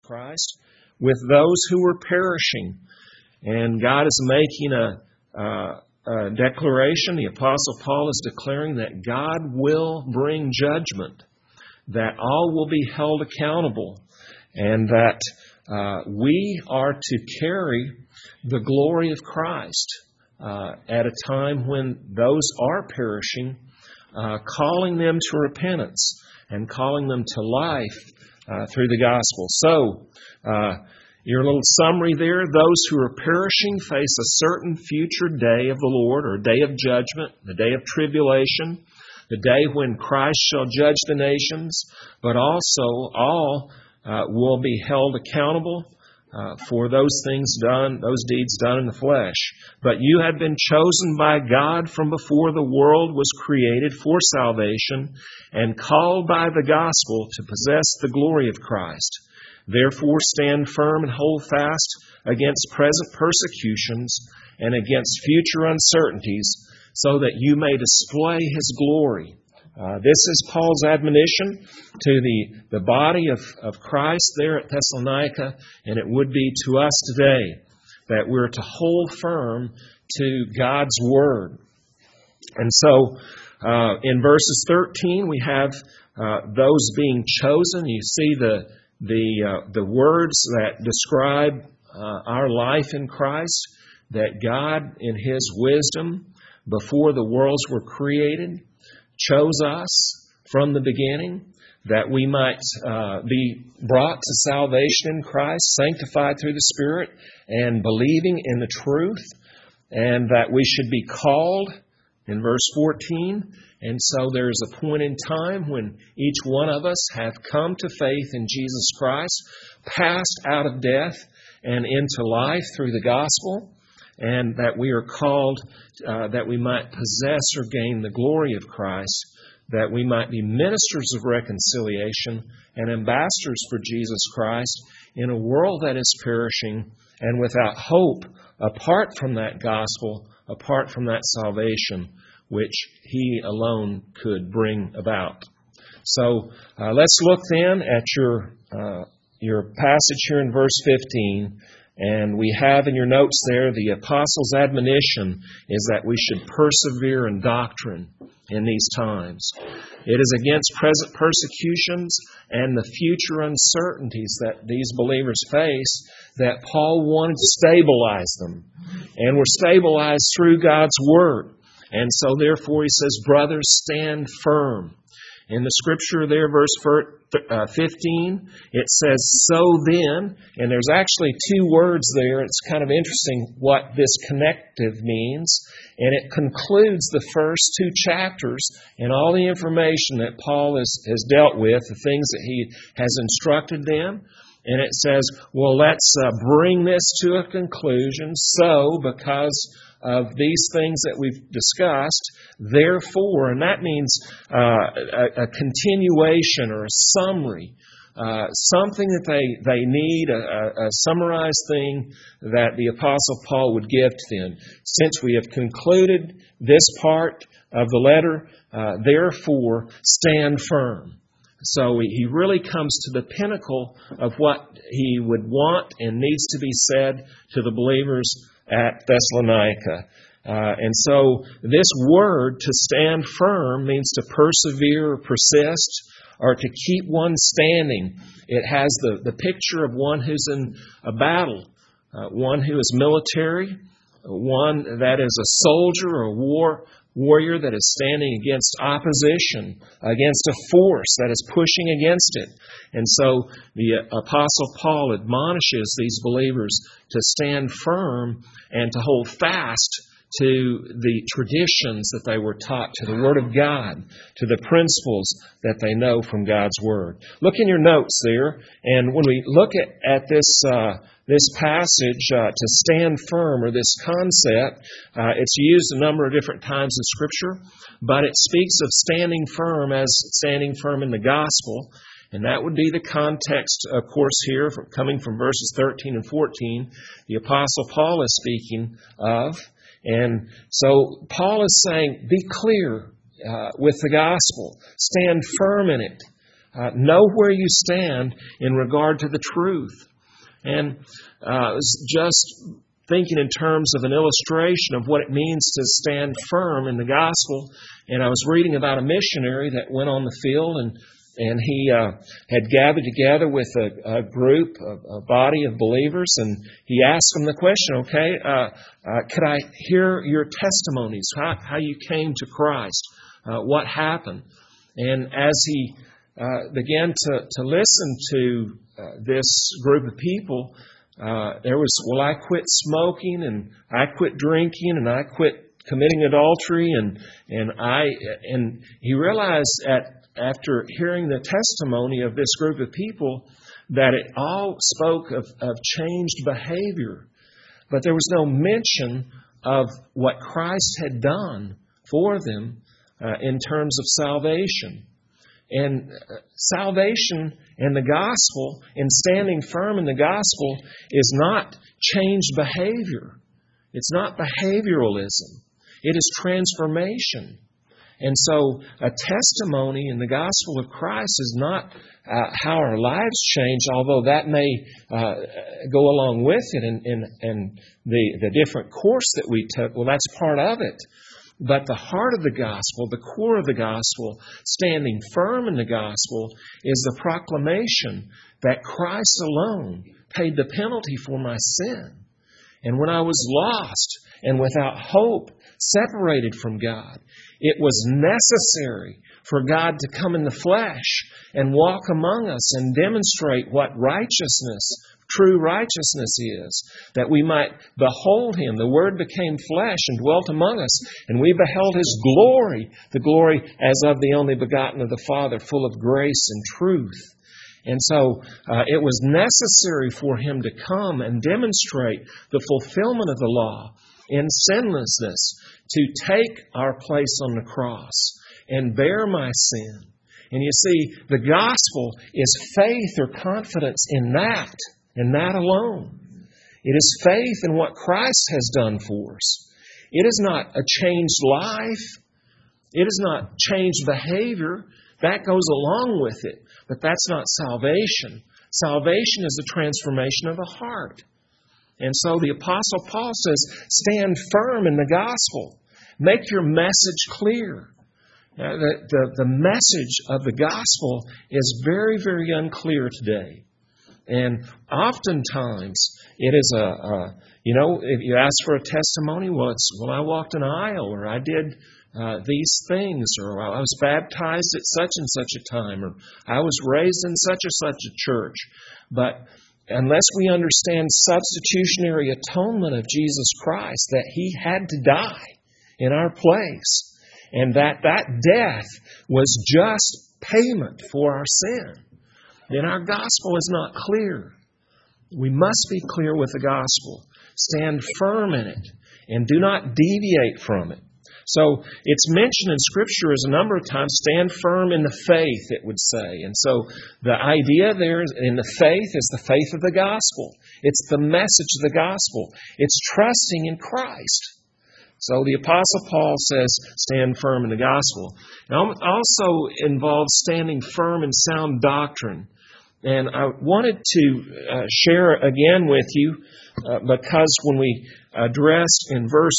Christ with those who were perishing. And God is making a declaration. The Apostle Paul is declaring that God will bring judgment, that all will be held accountable, and that we are to carry the glory of Christ at a time when those are perishing, calling them to repentance and calling them to life through the gospel. So, your little summary there, those who are perishing face a certain future day of the Lord, or day of judgment, the day of tribulation, the day when Christ shall judge the nations, but also all will be held accountable for those things done, those deeds done in the flesh. But you had been chosen by God from before the world was created for salvation, and called by the gospel to possess the glory of Christ. Therefore stand firm and hold fast against present persecutions and against future uncertainties, so that you may display His glory. This is Paul's admonition to the body of Christ there at Thessalonica, and it would be to us today, that we're to hold firm to God's Word. And so, in verses 13, we have those being chosen. You see the words that describe our life in Christ, that God, in His wisdom, before the worlds were created, chose us from the beginning, that we might be brought to salvation in Christ, sanctified through the Spirit, and believing in the truth, and that we should be called in verse 14. And so there is a point in time when each one of us have come to faith in Jesus Christ, passed out of death and into life through the gospel, and that we are called that we might possess or gain the glory of Christ, that we might be ministers of reconciliation and ambassadors for Jesus Christ in a world that is perishing and without hope apart from that gospel, apart from that salvation which He alone could bring about. So let's look then at your passage here in verse 15. And we have in your notes there, the Apostle's admonition is that we should persevere in doctrine in these times. It is against present persecutions and the future uncertainties that these believers face that Paul wanted to stabilize them. And we're stabilized through God's Word. And so therefore he says, brothers, stand firm. In the Scripture there, verse 15, it says, so then, and there's actually two words there. It's kind of interesting what this connective means. And it concludes the first two chapters and all the information that Paul has dealt with, the things that he has instructed them. And it says, well, let's bring this to a conclusion. So, because of these things that we've discussed, therefore, and that means a continuation or a summary, something that they need, a summarized thing that the Apostle Paul would give to them. Since we have concluded this part of the letter, therefore, stand firm. So he really comes to the pinnacle of what he would want and needs to be said to the believers at Thessalonica. And so this word, to stand firm, means to persevere or persist or to keep one standing. It has the picture of one who's in a battle, one who is military, one that is a soldier or warrior that is standing against opposition, against a force that is pushing against it. And so the Apostle Paul admonishes these believers to stand firm and to hold fast to the traditions that they were taught, to the Word of God, to the principles that they know from God's Word. Look in your notes there, and when we look at this passage, to stand firm, or this concept, it's used a number of different times in Scripture, but it speaks of standing firm as standing firm in the gospel. And that would be the context, of course, here, coming from verses 13 and 14, the Apostle Paul is speaking of. And so Paul is saying, be clear with the gospel. Stand firm in it. know where you stand in regard to the truth. And I was just thinking in terms of an illustration of what it means to stand firm in the gospel. And I was reading about a missionary that went on the field, and he had gathered together with a group, a body of believers, and he asked them the question, okay, could I hear your testimonies, how you came to Christ, what happened? And as he began to listen to this group of people, there was, well, I quit smoking, and I quit drinking, and I quit committing adultery, and he realized after hearing the testimony of this group of people that it all spoke of changed behavior, but there was no mention of what Christ had done for them in terms of salvation. And salvation and the gospel and standing firm in the gospel is not changed behavior. It's not behavioralism. It is transformation. And so a testimony in the gospel of Christ is not how our lives change, although that may go along with it and the different course that we took. Well, that's part of it. But the heart of the gospel, the core of the gospel, standing firm in the gospel, is the proclamation that Christ alone paid the penalty for my sin. And when I was lost and without hope, separated from God, it was necessary for God to come in the flesh and walk among us and demonstrate what righteousness, true righteousness is, that we might behold Him. The Word became flesh and dwelt among us, and we beheld His glory, the glory as of the only begotten of the Father, full of grace and truth. And so it was necessary for Him to come and demonstrate the fulfillment of the law in sinlessness, to take our place on the cross and bear my sin. And you see, the gospel is faith or confidence in that alone. It is faith in what Christ has done for us. It is not a changed life. It is not changed behavior. That goes along with it. But that's not salvation. Salvation is the transformation of the heart. And so the Apostle Paul says, stand firm in the gospel. Make your message clear. The message of the gospel is very, very unclear today. And oftentimes it is if you ask for a testimony, well, I walked an aisle, or I did these things, or I was baptized at such and such a time, or I was raised in such or such a church. But unless we understand substitutionary atonement of Jesus Christ, that He had to die in our place, and that death was just payment for our sin, then our gospel is not clear. We must be clear with the gospel. Stand firm in it, and do not deviate from it. So it's mentioned in Scripture as a number of times, stand firm in the faith, it would say. And so the idea there in the faith is the faith of the gospel. It's the message of the gospel. It's trusting in Christ. So the Apostle Paul says, stand firm in the gospel. Now, it also involves standing firm in sound doctrine. And I wanted to share again with you, because when we addressed in verse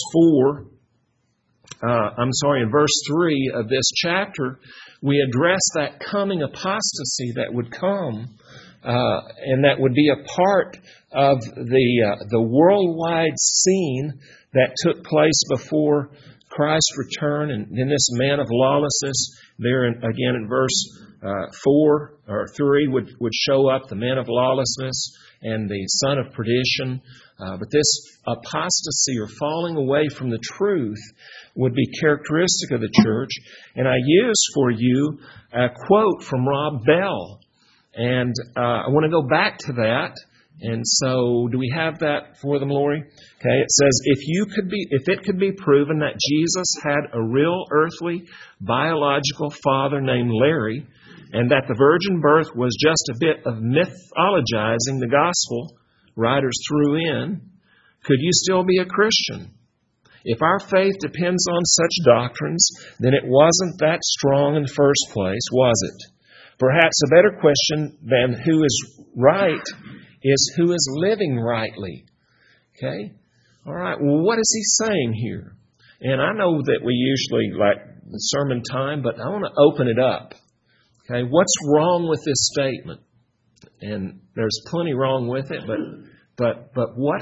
3 of this chapter, we addressed that coming apostasy that would come, and that would be a part of the worldwide scene that took place before Christ's return. And then this man of lawlessness, there again in verse 4 or 3 would show up, the man of lawlessness and the son of perdition. But this apostasy, or falling away from the truth, would be characteristic of the church. And I use for you a quote from Rob Bell. And I want to go back to that. And so, do we have that for them, Lori? Okay, it says, if it could be proven that Jesus had a real earthly biological father named Larry, and that the virgin birth was just a bit of mythologizing the gospel writers threw in, could you still be a Christian? If our faith depends on such doctrines, then it wasn't that strong in the first place, was it? Perhaps a better question than who is right is who is living rightly. Okay? All right, well, what is he saying here? And I know that we usually like the sermon time, but I want to open it up. Okay, what's wrong with this statement? And there's plenty wrong with it, but what,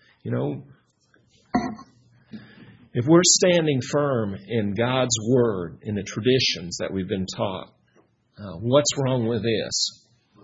if we're standing firm in God's Word, in the traditions that we've been taught, what's wrong with this?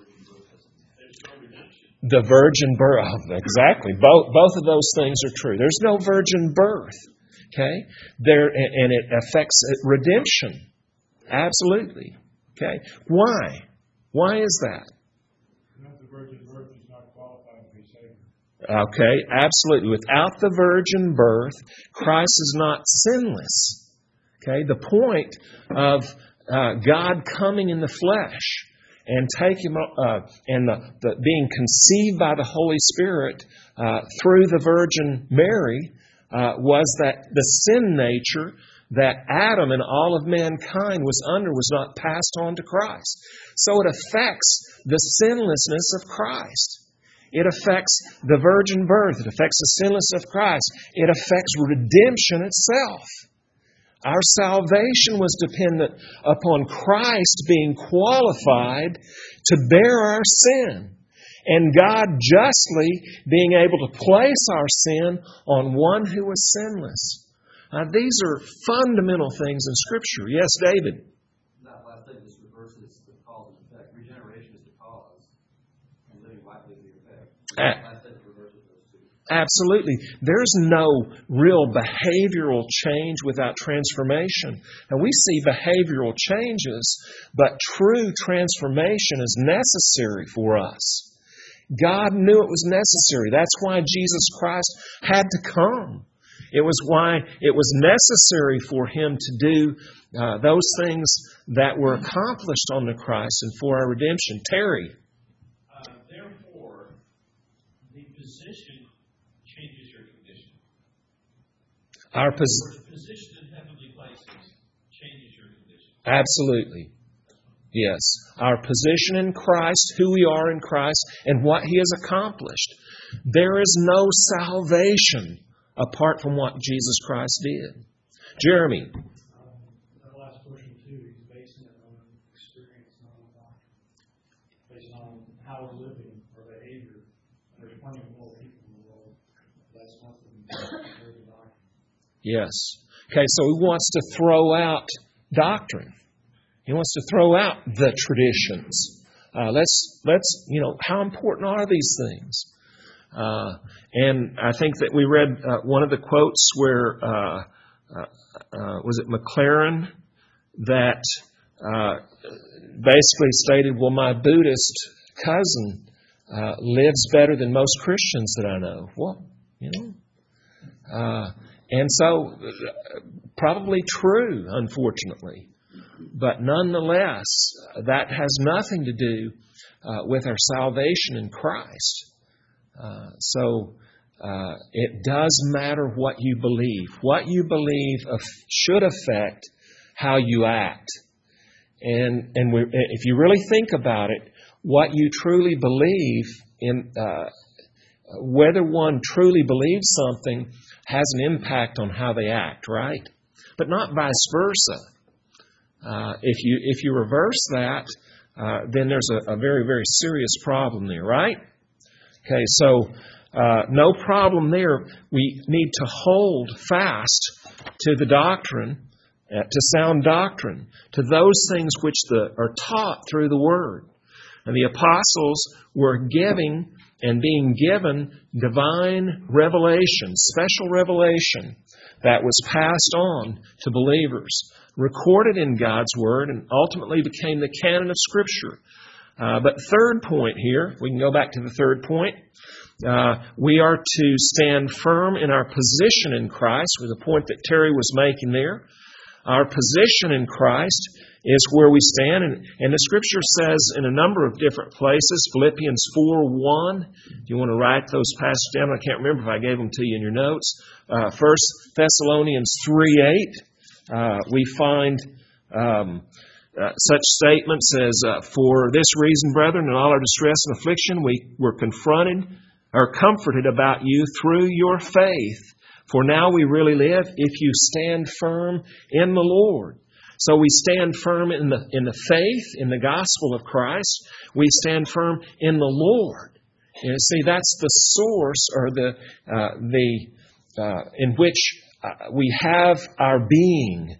The virgin birth. Exactly. Both of those things are true. There's no virgin birth. Okay? And it affects redemption. Absolutely. Okay? Why? Why is that? Without the virgin birth, he's not qualified to be Savior. Okay, absolutely. Without the virgin birth, Christ is not sinless. Okay, the point of God coming in the flesh and taking and the being conceived by the Holy Spirit through the Virgin Mary was that the sin nature that Adam and all of mankind was under was not passed on to Christ. So it affects the sinlessness of Christ. It affects the virgin birth. It affects the sinlessness of Christ. It affects redemption itself. Our salvation was dependent upon Christ being qualified to bear our sin, and God justly being able to place our sin on one who was sinless. These are fundamental things in Scripture. Yes, David? That last thing, this reverses the cause and effect. Regeneration is the cause, and living rightly is the effect. That last thing reverses those two. Absolutely. There's no real behavioral change without transformation. And we see behavioral changes, but true transformation is necessary for us. God knew it was necessary. That's why Jesus Christ had to come. It was why it was necessary for Him to do those things that were accomplished on the cross and for our redemption. Terry. Therefore, the position changes your condition. Our position in heavenly places changes your condition. Absolutely. Yes. Our position in Christ, who we are in Christ, and what He has accomplished. There is no salvation apart from what Jesus Christ did. Jeremy. That last portion, too, he's basing it on experience, not on doctrine. Based on how we're living or behavior. There's plenty of more people in the world. That's nothing compared to doctrine. Yes. Okay, so he wants to throw out doctrine. He wants to throw out the traditions. Let's how important are these things? And I think that we read one of the quotes where, was it McLaren, that basically stated, well, my Buddhist cousin lives better than most Christians that I know. Well, and so probably true, unfortunately. But nonetheless, that has nothing to do with our salvation in Christ. So it does matter what you believe. What you believe should affect how you act. And if you really think about it, what you truly believe in, whether one truly believes something has an impact on how they act, right? But not vice versa. If you reverse that, then there's a very, very serious problem there, right? Okay, so no problem there. We need to hold fast to the doctrine, to sound doctrine, to those things which are taught through the Word. And the apostles were giving and being given divine revelation, special revelation that was passed on to believers, recorded in God's Word, and ultimately became the canon of Scripture. But third point here, we can go back to the third point. We are to stand firm in our position in Christ, with the point that Terry was making there. Our position in Christ is where we stand. And the Scripture says in a number of different places, Philippians 4:1, if you want to write those passages down, I can't remember if I gave them to you in your notes. 1 Thessalonians 3:8, we find such statements as, "For this reason, brethren, in all our distress and affliction, we were confronted or comforted about you through your faith. For now we really live if you stand firm in the Lord." So we stand firm in the faith, in the gospel of Christ. We stand firm in the Lord. And see, that's the source or in which we have our being.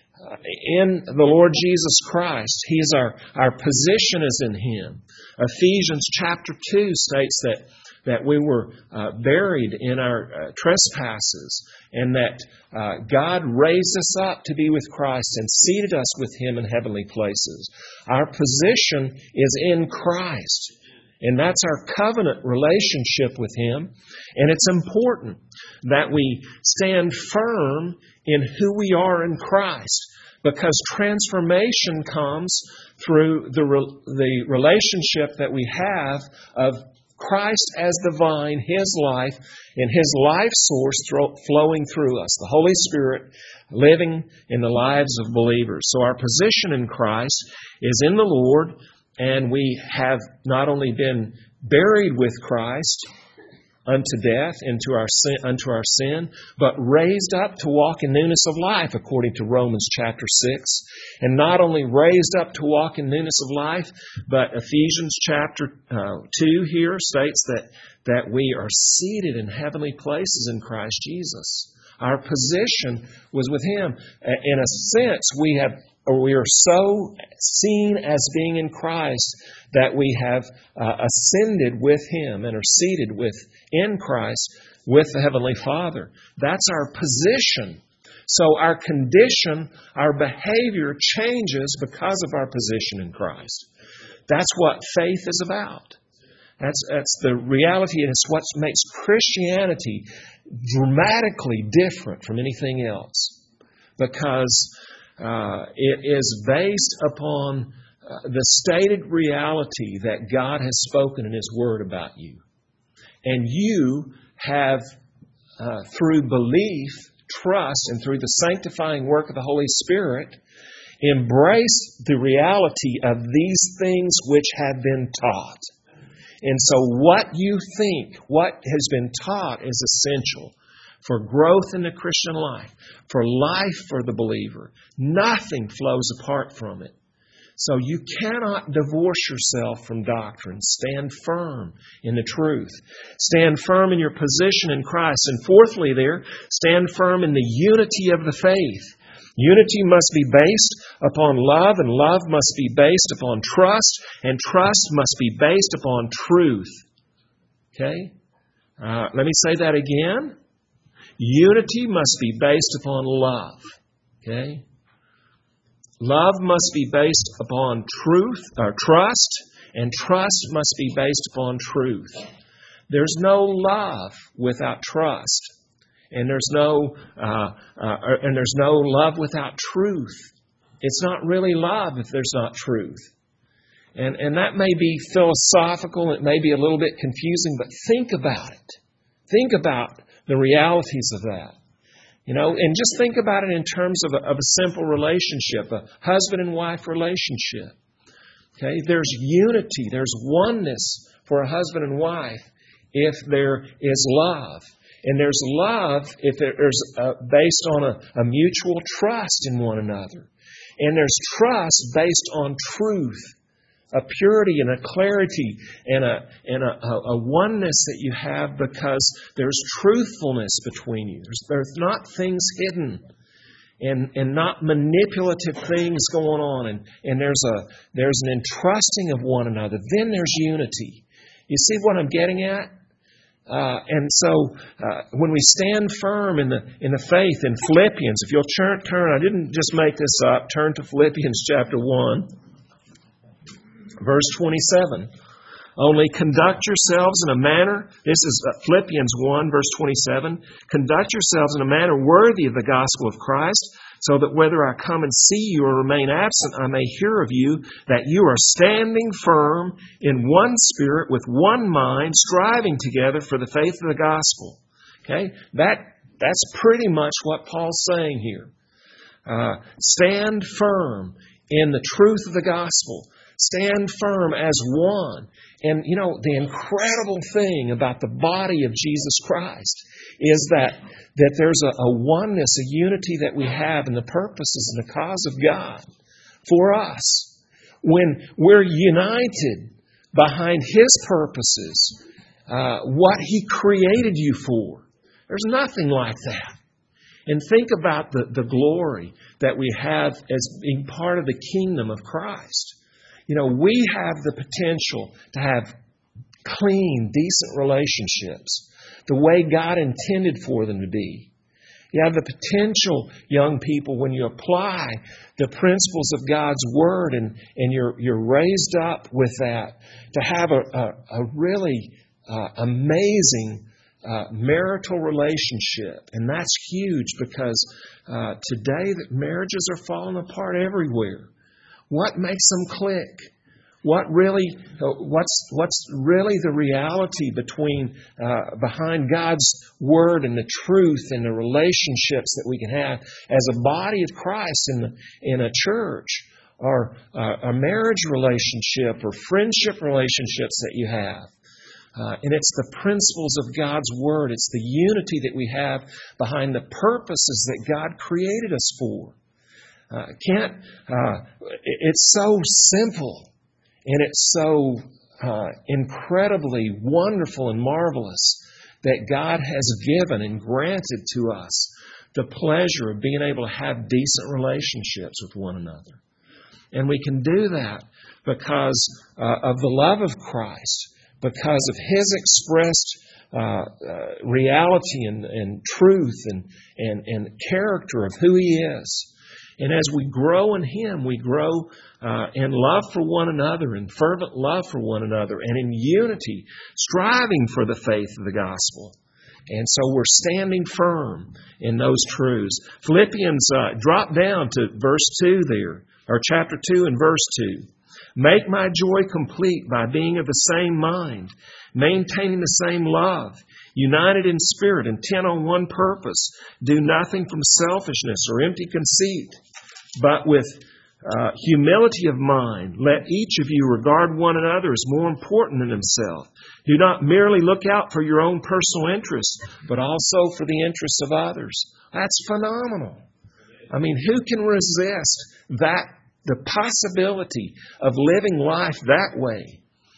In the Lord Jesus Christ. He is our position is in Him. Ephesians chapter 2 states that we were buried in our trespasses, and that God raised us up to be with Christ and seated us with Him in heavenly places. Our position is in Christ, and that's our covenant relationship with Him. And it's important that we stand firm in who we are in Christ, because transformation comes through the relationship that we have of Christ as the vine, His life, and His life source flowing through us, the Holy Spirit living in the lives of believers. So our position in Christ is in the Lord, and we have not only been buried with Christ unto death, unto our sin, but raised up to walk in newness of life, according to Romans chapter 6. And not only raised up to walk in newness of life, but Ephesians chapter 2 here states that we are seated in heavenly places in Christ Jesus. Our position was with Him. In a sense, we are so seen as being in Christ that we have ascended with Him and are seated in Christ with the Heavenly Father. That's our position. So our condition, our behavior changes because of our position in Christ. That's what faith is about. That's the reality, and it's what makes Christianity dramatically different from anything else, because it is based upon the stated reality that God has spoken in His Word about you. And you have, through belief, trust, and through the sanctifying work of the Holy Spirit, embraced the reality of these things which have been taught. And so what you think, what has been taught, is essential for growth in the Christian life, for life for the believer. Nothing flows apart from it. So you cannot divorce yourself from doctrine. Stand firm in the truth. Stand firm in your position in Christ. And fourthly stand firm in the unity of the faith. Unity must be based upon love, and love must be based upon trust, and trust must be based upon truth. Okay? Let me say that again. Unity must be based upon love. Okay? Love must be based upon truth or trust, and trust must be based upon truth. There's no love without trust, and there's no love without truth. It's not really love if there's not truth. And that may be philosophical, it may be a little bit confusing, but think about it. Think about the realities of that. And just think about it in terms of a simple relationship, a husband and wife relationship. Okay, there's unity, there's oneness for a husband and wife if there is love. And there's love if there's based on a mutual trust in one another. And there's trust based on truth, a purity and a clarity and a oneness that you have because there's truthfulness between you. There's not things hidden and not manipulative things going on. And there's an entrusting of one another. Then there's unity. You see what I'm getting at? And so when we stand firm in the faith in Philippians, if you'll turn, I didn't just make this up, turn to Philippians chapter 1, verse 27. Only conduct yourselves in a manner, this is Philippians 1, verse 27, conduct yourselves in a manner worthy of the gospel of Christ, so that whether I come and see you or remain absent, I may hear of you that you are standing firm in one spirit with one mind, striving together for the faith of the gospel. Okay? That's pretty much what Paul's saying here. Stand firm in the truth of the gospel. Stand firm as one. And, the incredible thing about the body of Jesus Christ is that there's a oneness, a unity that we have in the purposes and the cause of God for us. When we're united behind His purposes, what He created you for. There's nothing like that. And think about the glory that we have as being part of the kingdom of Christ. We have the potential to have clean, decent relationships the way God intended for them to be. You have the potential, young people, when you apply the principles of God's Word and you're raised up with that, to have a really amazing marital relationship. And that's huge because today that marriages are falling apart everywhere. What makes them click? What's really the reality behind God's Word and the truth and the relationships that we can have as a body of Christ in a church, or a marriage relationship or friendship relationships that you have? And it's the principles of God's Word. It's the unity that we have behind the purposes that God created us for. It's so simple, and it's so incredibly wonderful and marvelous that God has given and granted to us the pleasure of being able to have decent relationships with one another. And we can do that because of the love of Christ, because of His expressed reality and truth and character of who He is. And as we grow in Him, we grow in love for one another, in fervent love for one another, and in unity, striving for the faith of the gospel. And so we're standing firm in those truths. Philippians, drop down to verse 2 there, or chapter 2 and verse 2. Make my joy complete by being of the same mind, maintaining the same love, united in spirit, intent on one purpose. Do nothing from selfishness or empty conceit, but with humility of mind, let each of you regard one another as more important than himself. Do not merely look out for your own personal interests, but also for the interests of others. That's phenomenal. I mean, who can resist that? The possibility of living life that way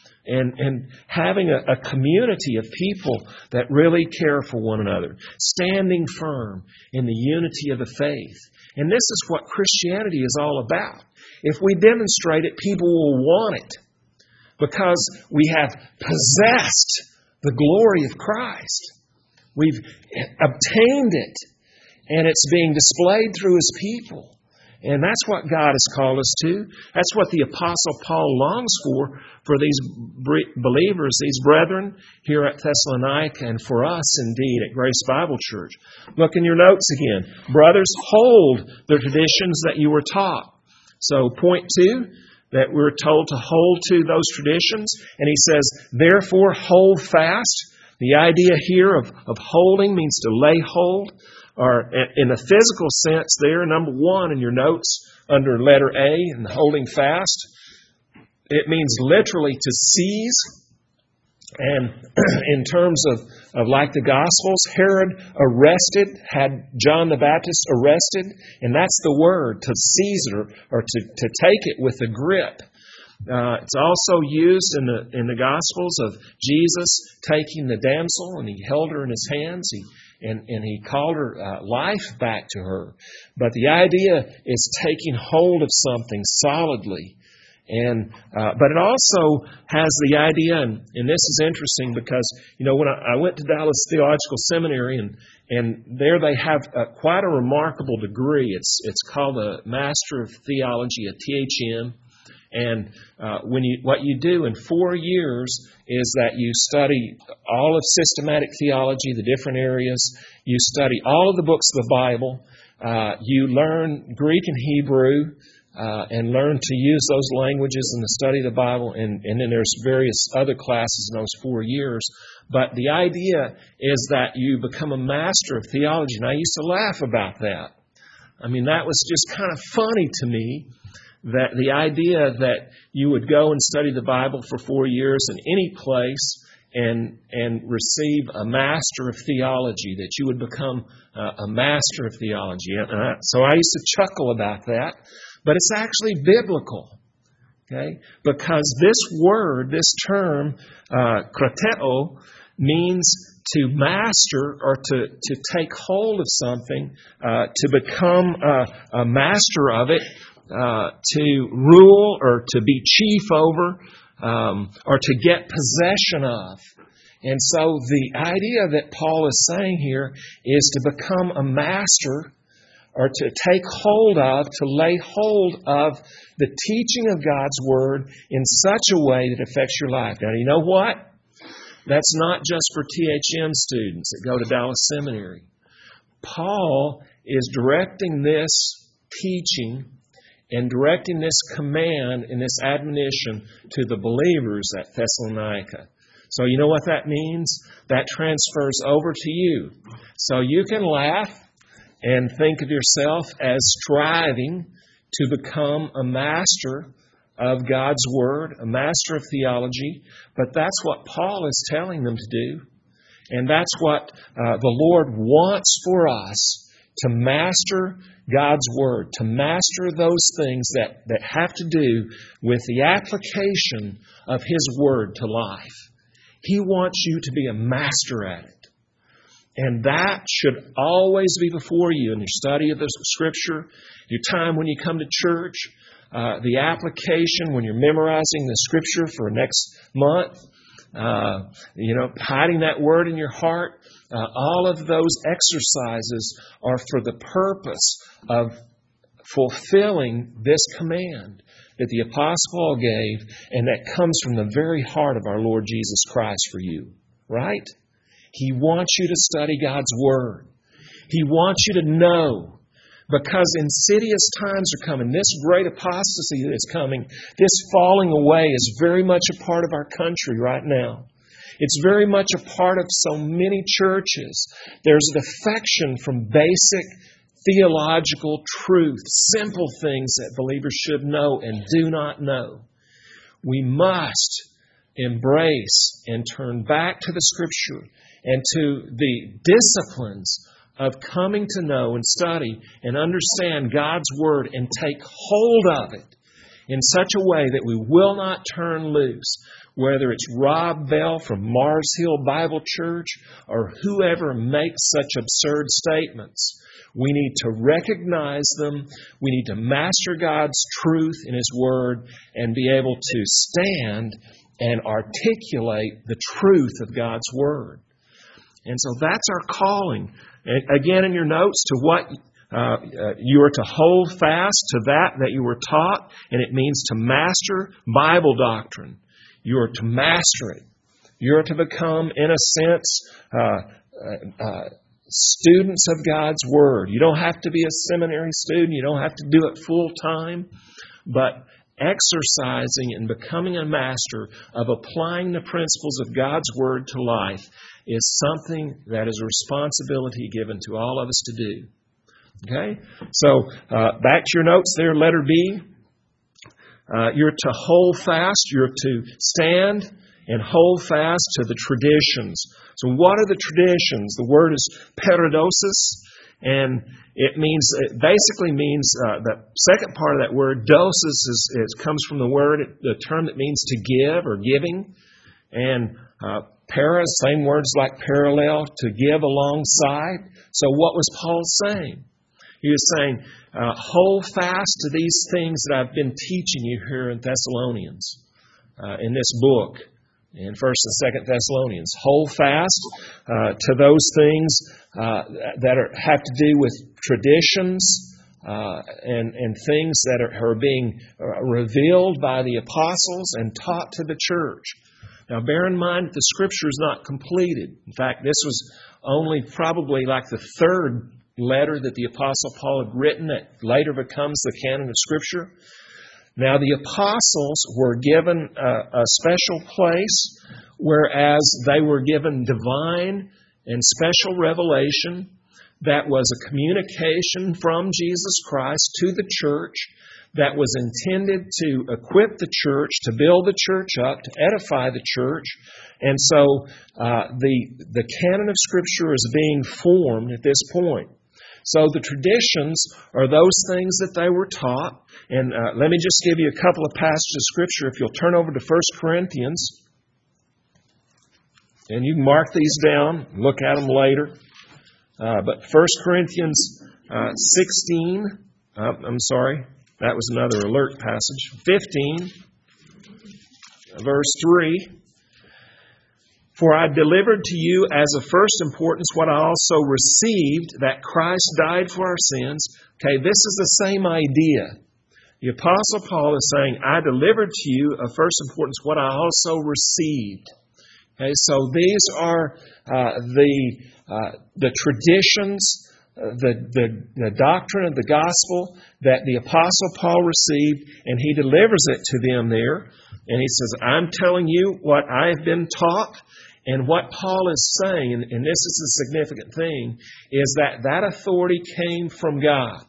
and having a community of people that really care for one another, standing firm in the unity of the faith. And this is what Christianity is all about. If we demonstrate it, people will want it because we have possessed the glory of Christ. We've obtained it, and it's being displayed through His people. And that's what God has called us to. That's what the Apostle Paul longs for these believers, these brethren here at Thessalonica, and for us indeed at Grace Bible Church. Look in your notes again. Brothers, hold the traditions that you were taught. So point 2, that we're told to hold to those traditions. And he says, therefore hold fast. The idea here of holding means to lay hold. Or in the physical sense there, number 1 in your notes under letter A and holding fast, it means literally to seize. And in terms of like the Gospels, Herod had John the Baptist arrested, and that's the word, to seize it or to take it with a grip. It's also used in the Gospels of Jesus taking the damsel, and He held her in His hands. And He called her life back to her. But the idea is taking hold of something solidly. But it also has the idea, and this is interesting because, when I went to Dallas Theological Seminary, and there they have quite a remarkable degree. It's called a Master of Theology, a THM. And what you do in 4 years is that you study all of systematic theology, the different areas. You study all of the books of the Bible. You learn Greek and Hebrew and learn to use those languages in the study of the Bible. And then there's various other classes in those 4 years. But the idea is that you become a master of theology. And I used to laugh about that. I mean, that was just kind of funny to me, that the idea that you would go and study the Bible for 4 years in any place and receive a master of theology, that you would become a master of theology. So I used to chuckle about that, but it's actually biblical. Okay? Because this word, this term, krateo, means to master or to take hold of something, to become a master of it, to rule or to be chief over, or to get possession of. And so the idea that Paul is saying here is to become a master or to take hold of, to lay hold of the teaching of God's Word in such a way that affects your life. Now, you know what? That's not just for THM students that go to Dallas Seminary. Paul is directing this teaching and directing this command and this admonition to the believers at Thessalonica. So you know what that means? That transfers over to you. So you can laugh and think of yourself as striving to become a master of God's Word, a master of theology, but that's what Paul is telling them to do. And that's what the Lord wants for us, to master God's Word, to master those things that have to do with the application of His Word to life. He wants you to be a master at it. And that should always be before you in your study of the Scripture, your time when you come to church, the application when you're memorizing the Scripture for next month, hiding that Word in your heart. All of those exercises are for the purpose of fulfilling this command that the Apostle Paul gave, and that comes from the very heart of our Lord Jesus Christ for you. Right? He wants you to study God's Word. He wants you to know, because insidious times are coming. This great apostasy that is coming, this falling away is very much a part of our country right now. It's very much a part of so many churches. There's a defection from basic theological truth, simple things that believers should know and do not know. We must embrace and turn back to the Scripture and to the disciplines of coming to know and study and understand God's Word and take hold of it in such a way that we will not turn loose, whether it's Rob Bell from Mars Hill Bible Church or whoever makes such absurd statements. We need to recognize them. We need to master God's truth in His Word and be able to stand and articulate the truth of God's Word. And so that's our calling. Again, in your notes, to what you are to hold fast to that you were taught, and it means to master Bible doctrine. You are to master it. You are to become, in a sense, students of God's Word. You don't have to be a seminary student. You don't have to do it full time. But exercising and becoming a master of applying the principles of God's Word to life is something that is a responsibility given to all of us to do. Okay? So, back to your notes there, letter B. You're to hold fast. You're to stand and hold fast to the traditions. So what are the traditions? The word is paradosis, and it basically means the second part of that word, dosis, comes from the term that means to give or giving, and para, same words like parallel, to give alongside. So what was Paul saying? He was saying, hold fast to these things that I've been teaching you here in Thessalonians, in this book, in 1st and 2nd Thessalonians. Hold fast to those things that have to do with traditions and things that are being revealed by the apostles and taught to the church. Now, bear in mind that the Scripture is not completed. In fact, this was only probably like the third letter that the Apostle Paul had written that later becomes the canon of Scripture. Now, the apostles were given a special place, whereas they were given divine and special revelation that was a communication from Jesus Christ to the church that was intended to equip the church, to build the church up, to edify the church. And so the canon of Scripture is being formed at this point. So the traditions are those things that they were taught. And let me just give you a couple of passages of Scripture. If you'll turn over to 1 Corinthians, and you can mark these down, look at them later. But 1 Corinthians 16, I'm sorry, that was another alert passage. 15, verse 3. For I delivered to you as of first importance what I also received, that Christ died for our sins. Okay, this is the same idea. The Apostle Paul is saying, I delivered to you of first importance what I also received. Okay, so these are the traditions, the doctrine of the gospel that the Apostle Paul received, and he delivers it to them there. And he says, I'm telling you what I have been taught. And what Paul is saying, and this is the significant thing, is that authority came from God.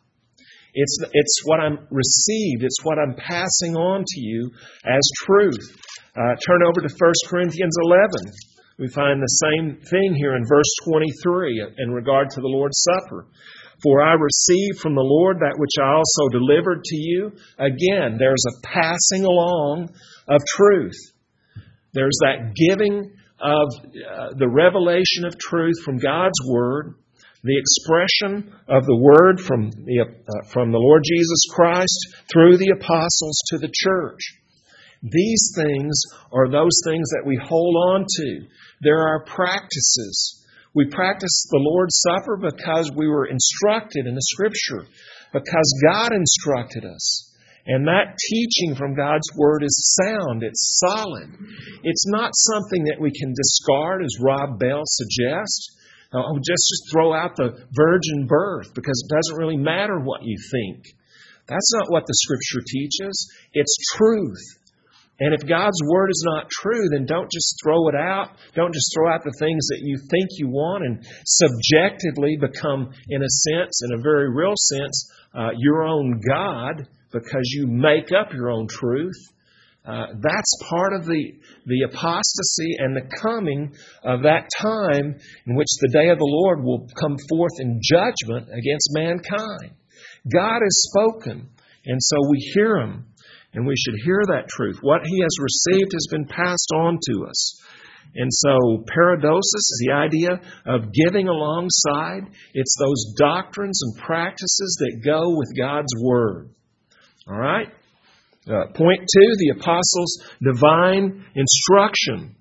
It's what I'm received. It's what I'm passing on to you as truth. Turn over to 1 Corinthians 11. We find the same thing here in verse 23 in regard to the Lord's Supper. For I received from the Lord that which I also delivered to you. Again, there's a passing along of truth. There's that giving of the revelation of truth from God's Word, the expression of the Word from the Lord Jesus Christ through the apostles to the church. These things are those things that we hold on to. There are practices. We practice the Lord's Supper because we were instructed in the Scripture, because God instructed us. And that teaching from God's Word is sound. It's solid. It's not something that we can discard, as Rob Bell suggests. Just throw out the virgin birth because it doesn't really matter what you think. That's not what the Scripture teaches. It's truth. And if God's Word is not true, then don't just throw it out. Don't just throw out the things that you think you want and subjectively become, in a sense, in a very real sense, your own God, because you make up your own truth. That's part of the apostasy and the coming of that time in which the day of the Lord will come forth in judgment against mankind. God has spoken, and so we hear Him, and we should hear that truth. What He has received has been passed on to us. And so paradosis is the idea of giving alongside. It's those doctrines and practices that go with God's Word. All right? Point 2, the apostles' divine instruction.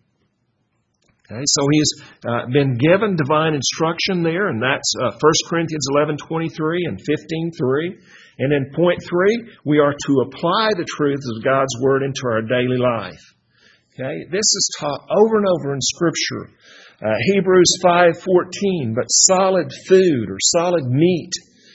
Okay, so he's been given divine instruction there, and that's 1 Corinthians 11:23 and 15:3. And in point 3, we are to apply the truths of God's Word into our daily life. Okay, this is taught over and over in Scripture. Hebrews 5:14, but solid food or solid meat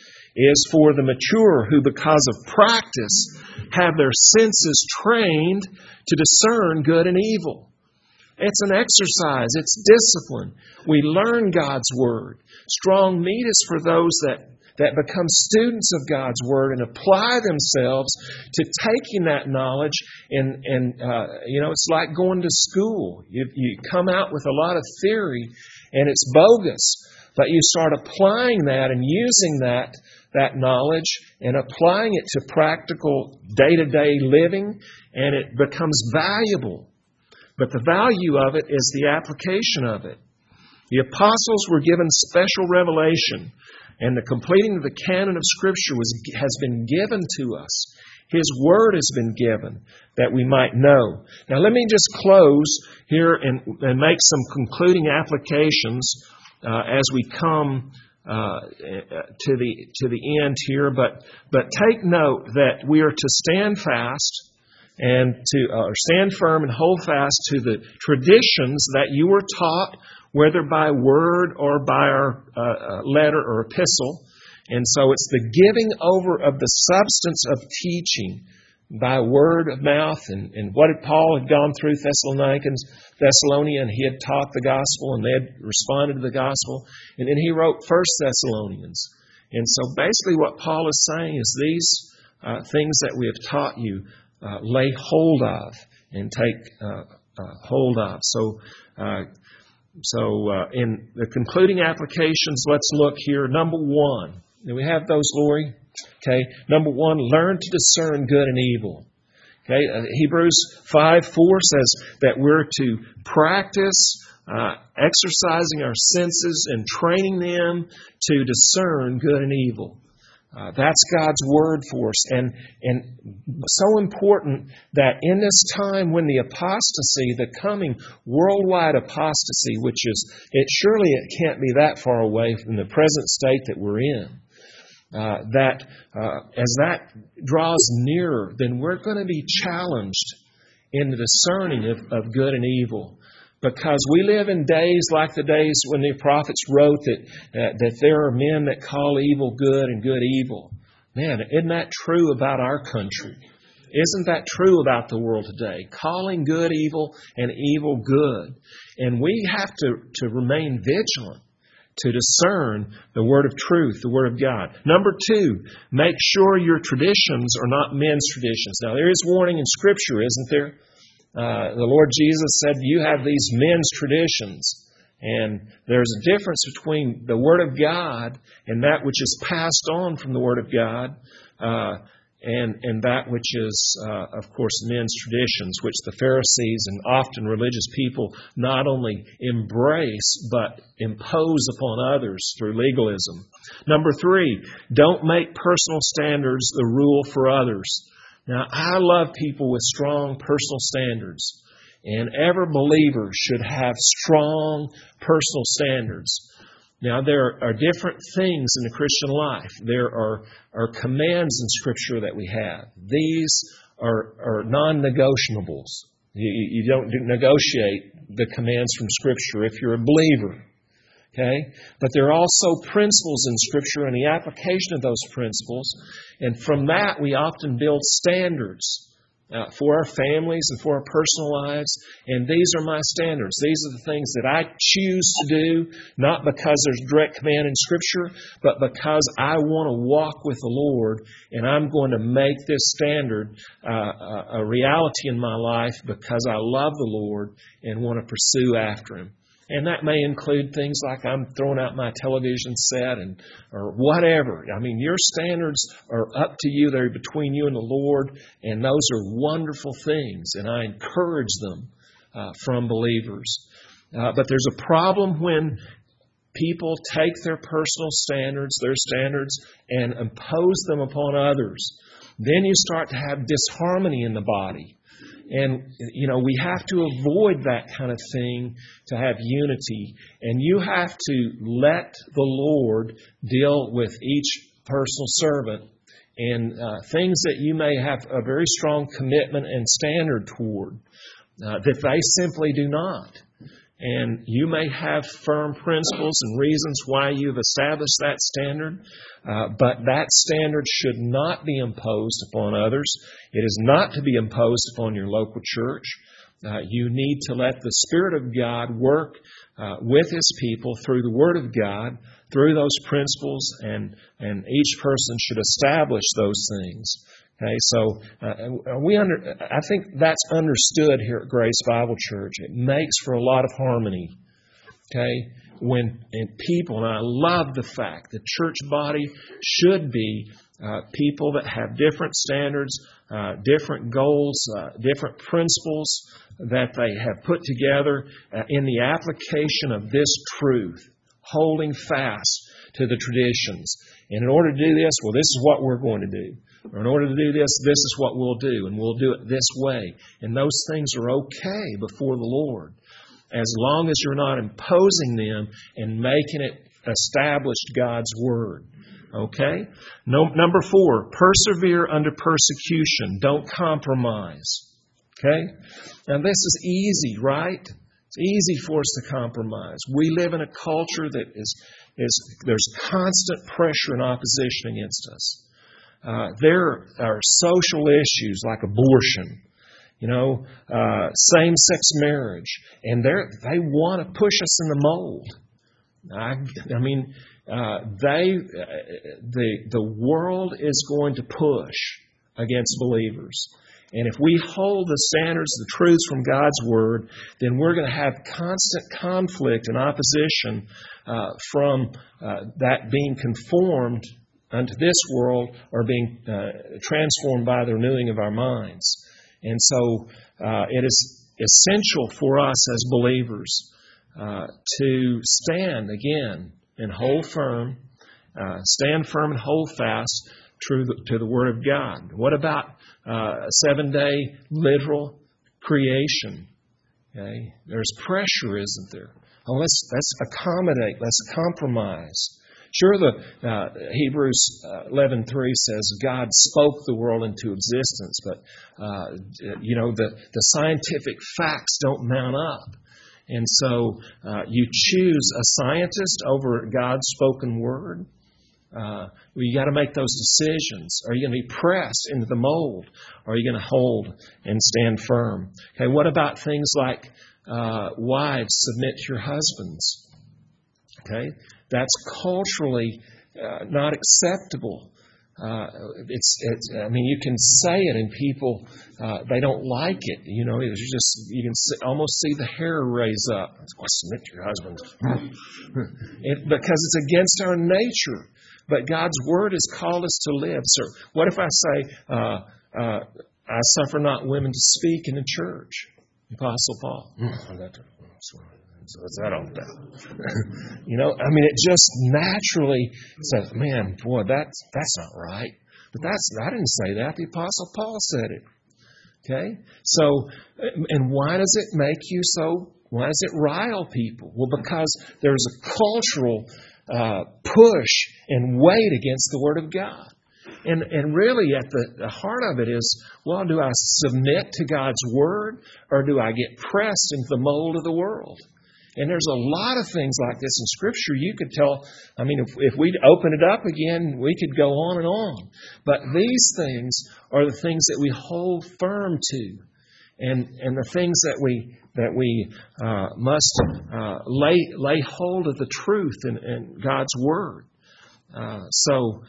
is for the mature who, because of practice, have their senses trained to discern good and evil. It's an exercise. It's discipline. We learn God's Word. Strong meat is for those that become students of God's Word and apply themselves to taking that knowledge. And it's like going to school. You come out with a lot of theory, and it's bogus. But you start applying that and using that knowledge and applying it to practical day-to-day living, and it becomes valuable. But the value of it is the application of it. The apostles were given special revelation, and the completing of the canon of Scripture has been given to us. His Word has been given that we might know. Now let me just close here and make some concluding applications as we come to the end here, but take note that we are to stand fast and to stand firm and hold fast to the traditions that you were taught, whether by word or by our letter or epistle. And so it's the giving over of the substance of teaching by word of mouth, and what Paul had gone through Thessalonia, and he had taught the gospel, and they had responded to the gospel, and then he wrote 1 Thessalonians. And so basically what Paul is saying is things that we have taught you, lay hold of and take hold of. So in the concluding applications, let's look here. Number 1. Do we have those, Lori? Okay. Number 1, learn to discern good and evil. Okay. Hebrews 5:4 says that we're to practice exercising our senses and training them to discern good and evil. That's God's Word for us. And so important that in this time when the apostasy, the coming worldwide apostasy, which is, surely it can't be that far away from the present state that we're in, that as that draws nearer, then we're going to be challenged in the discerning of good and evil. Because we live in days like the days when the prophets wrote that there are men that call evil good and good evil. Man, isn't that true about our country? Isn't that true about the world today? Calling good evil and evil good. And we have to remain vigilant to discern the word of truth, the word of God. Number 2, make sure your traditions are not men's traditions. Now, there is warning in Scripture, isn't there? The Lord Jesus said, you have these men's traditions. And there's a difference between the Word of God and that which is passed on from the Word of God and that which is, of course, men's traditions, which the Pharisees and often religious people not only embrace but impose upon others through legalism. Number 3, don't make personal standards the rule for others. Now, I love people with strong personal standards, and every believer should have strong personal standards. Now, there are different things in the Christian life. There are commands in Scripture that we have. These are non-negotiables. You don't negotiate the commands from Scripture if you're a believer. Okay? But there are also principles in Scripture and the application of those principles. And from that, we often build standards for our families and for our personal lives. And these are my standards. These are the things that I choose to do, not because there's direct command in Scripture, but because I want to walk with the Lord, and I'm going to make this standard a reality in my life because I love the Lord and want to pursue after Him. And that may include things like I'm throwing out my television set or whatever. I mean, your standards are up to you. They're between you and the Lord, and those are wonderful things, and I encourage them from believers. But there's a problem when people take their personal standards, and impose them upon others. Then you start to have disharmony in the body. And, we have to avoid that kind of thing to have unity. And you have to let the Lord deal with each personal servant and things that you may have a very strong commitment and standard toward that they simply do not. And you may have firm principles and reasons why you've established that standard, but that standard should not be imposed upon others. It is not to be imposed upon your local church. You need to let the Spirit of God work with His people through the Word of God, through those principles, and each person should establish those things. Okay, so I think that's understood here at Grace Bible Church. It makes for a lot of harmony. Okay, when people, and I love the fact the church body should be people that have different standards, different goals, different principles that they have put together in the application of this truth, holding fast to the traditions. And in order to do this, this is what we're going to do. Or in order to do this, this is what we'll do, and we'll do it this way. And those things are okay before the Lord, as long as you're not imposing them and making it established God's Word. Okay? Number 4, persevere under persecution. Don't compromise. Okay? Now this is easy, right? It's easy for us to compromise. We live in a culture that there's constant pressure and opposition against us. There are social issues like abortion, same-sex marriage, and they want to push us in the mold. The world is going to push against believers. And if we hold the standards, the truths from God's Word, then we're going to have constant conflict and opposition from that being conformed unto this world or being transformed by the renewing of our minds. And so it is essential for us as believers to stand again and hold firm, stand firm and hold fast to the Word of God. What about 7-day literal creation? Okay? There's pressure, isn't there? Oh, let's accommodate, let's compromise. Sure, the Hebrews 11:3 says God spoke the world into existence, but the scientific facts don't mount up. And so you choose a scientist over God's spoken word. You got to make those decisions. Are you going to be pressed into the mold? Or are you going to hold and stand firm? Okay, what about things like wives, submit to your husbands? Okay, that's culturally not acceptable. You can say it and people, they don't like it. You can almost see the hair raise up. Submit to your husband. Because it's against our nature. But God's Word has called us to live. So what if I say, I suffer not women to speak in the church? The Apostle Paul. So what's that all about? It just naturally says, man, boy, that's not right. But I didn't say that. The Apostle Paul said it. Okay? So, and why does it make you so, why does it rile people? Well, because there's a cultural push and weight against the Word of God. And really at the heart of it is, well, do I submit to God's Word or do I get pressed into the mold of the world? And there's a lot of things like this in Scripture. You could tell, if we'd open it up again, we could go on and on. But these things are the things that we hold firm to. And the things that we must lay hold of the truth in God's Word. So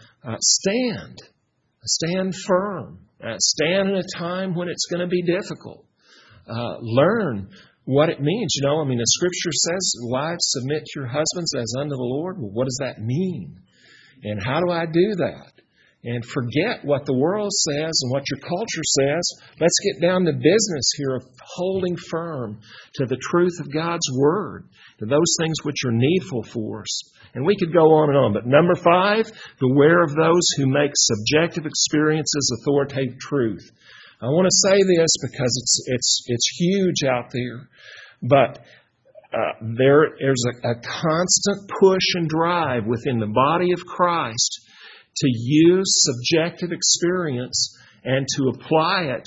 stand firm. Stand in a time when it's going to be difficult. Learn what it means. The Scripture says, wives, submit to your husbands as unto the Lord. Well, what does that mean? And how do I do that? And forget what the world says and what your culture says. Let's get down to business here of holding firm to the truth of God's Word, to those things which are needful for us. And we could go on and on. But number 5, beware of those who make subjective experiences authoritative truth. I want to say this because it's huge out there. But there's a constant push and drive within the body of Christ to use subjective experience and to apply it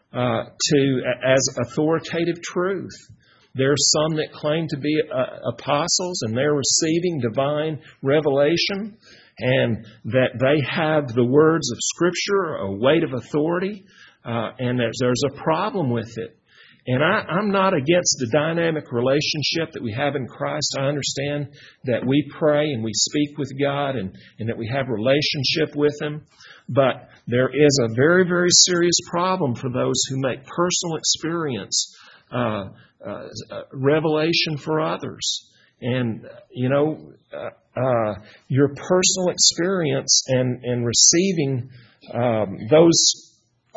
as authoritative truth. There are some that claim to be apostles and they're receiving divine revelation and that they have the words of Scripture, a weight of authority, and there's a problem with it. And I'm not against the dynamic relationship that we have in Christ. I understand that we pray and we speak with God and that we have relationship with Him. But there is a very, very serious problem for those who make personal experience revelation for others. And, your personal experience and receiving those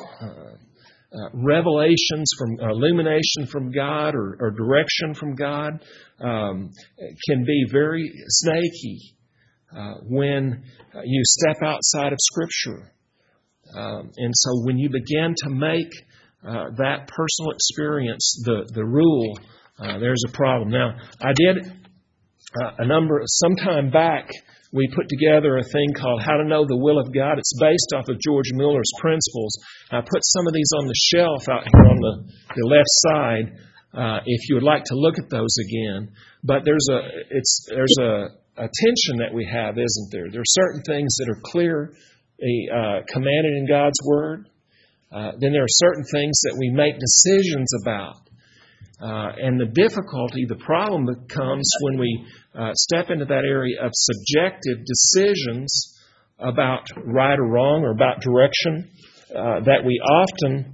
revelations from illumination from God or direction from God can be very snaky when you step outside of Scripture. And so when you begin to make that personal experience the rule, there's a problem. Now, I did some time back, we put together a thing called How to Know the Will of God. It's based off of George Miller's principles. I put some of these on the shelf out here on the left side if you would like to look at those again. But there's a tension that we have, isn't there? There are certain things that are clearly commanded in God's Word. Then there are certain things that we make decisions about. And the problem comes when we step into that area of subjective decisions about right or wrong or about direction that we often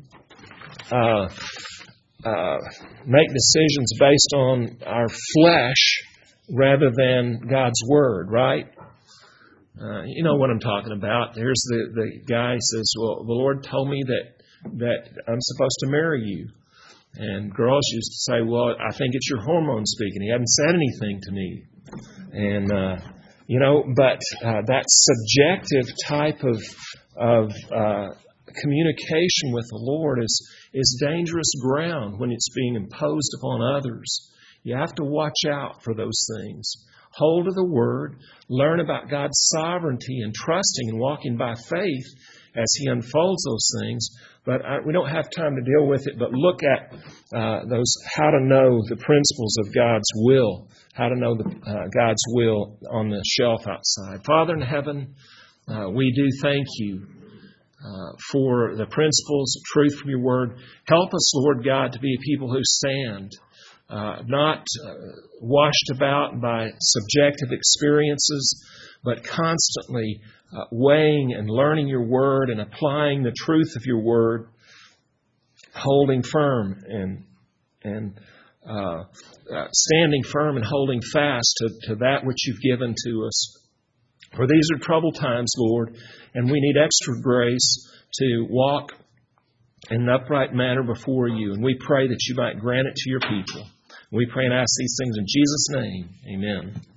make decisions based on our flesh rather than God's Word, right? You know what I'm talking about. There's the guy who says, well, the Lord told me that I'm supposed to marry you. And girls used to say, well, I think it's your hormones speaking. He hadn't said anything to me. And, but that subjective type of communication with the Lord is dangerous ground when it's being imposed upon others. You have to watch out for those things. Hold to the Word, learn about God's sovereignty and trusting and walking by faith as He unfolds those things. But we don't have time to deal with it, but look at those, how to know the principles of God's will, how to know God's will on the shelf outside. Father in heaven, we do thank You for the principles of truth from Your Word. Help us, Lord God, to be a people who stand, not washed about by subjective experiences, but constantly weighing and learning Your Word and applying the truth of Your Word, holding firm and standing firm and holding fast to that which You've given to us. For these are troubled times, Lord, and we need extra grace to walk in an upright manner before You. And we pray that You might grant it to Your people. We pray and ask these things in Jesus' name. Amen.